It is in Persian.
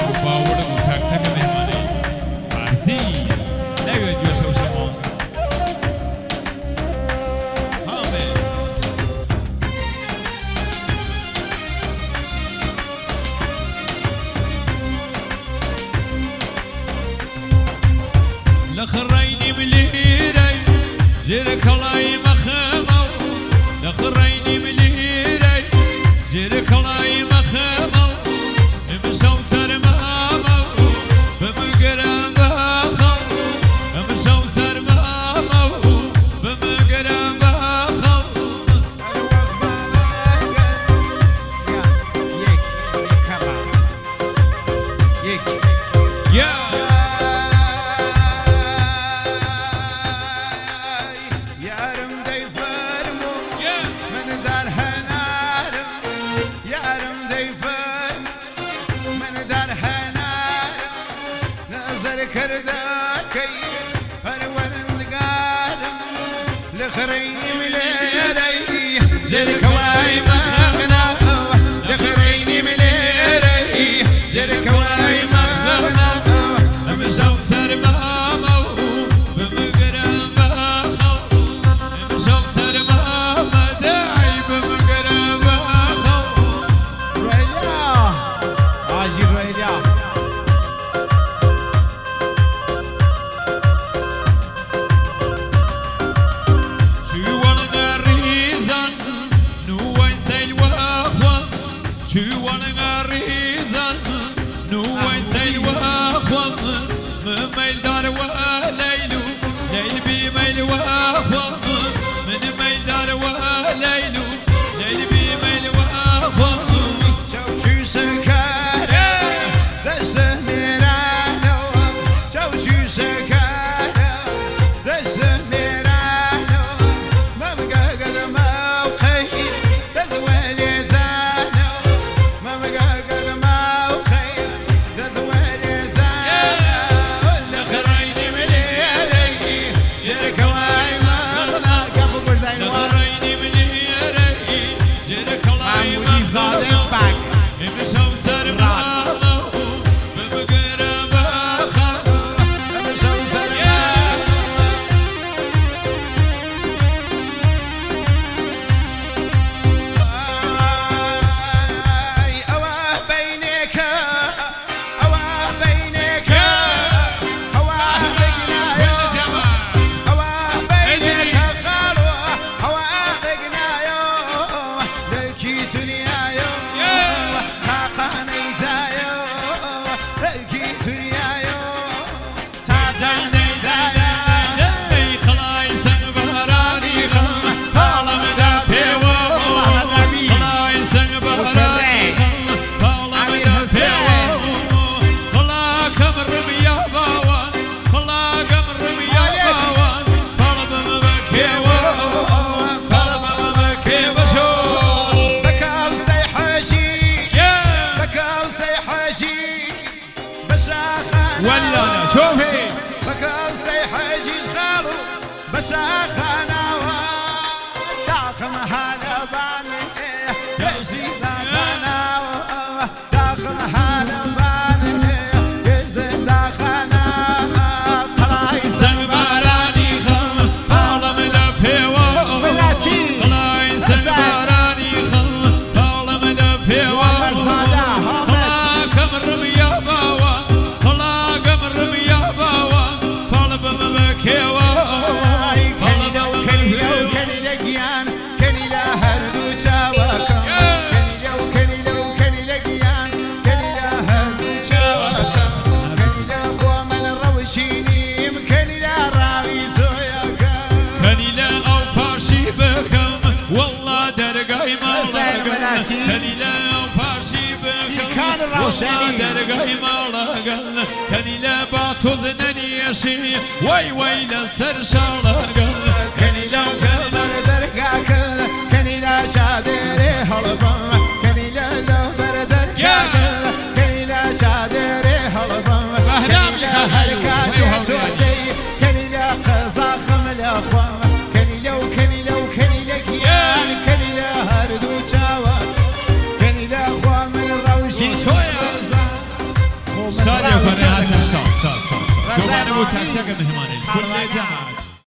لخريني بليري جيرك الله يمخمو لخريني بليري جيرك الله يمخمو امشو سرمامو بمقرم باخو امشو سرمامو بمقرم باخو لخريني مليري جرك واي مغنى لخريني مليري جرك واي مغنى امشو سرمامو بمقرم باخو امشو سرمامو داعي بمقرم باخو رويليا عاجي رويليا ميل دار وليلو ليل بي ميل واخوة من ميل دار وليلو ليل بي ميل واخوة جوجو سكارة دست ميرانو جوجو سكارة دست ميرانو ما بقى قد موقعي دزوالي زانو ما بقى قد موقعي دزوالي زانو ولا شوفي بكاو سيحجي شغالو بشاخنا داخل هذا باني يجري داخلنا داخل هذا باني يجري داخلنا قراي سنباراني خم طالب لفيوه قراي سنباراني خم طالب لفيوه كنيلا وفارشي بكم والله درقاي مالقل كنيلا باتوز ننيشي وي وي لسر شالقل كنيلا وكبر درقاك كنيلا شادري هلبم كنيلا لوبر درقاك كنيلا شادري هلبم كنيلا هركات توتي كنيلا قزا خمل اخوام كنيلا وكنيلا وكنيلا كيان كنيلا هردو جاوان كنيلا اخوام من الروشي و شاد يا فري حسن شاد شاد شاد شو معنا بو تكتك مهماني كل جماعة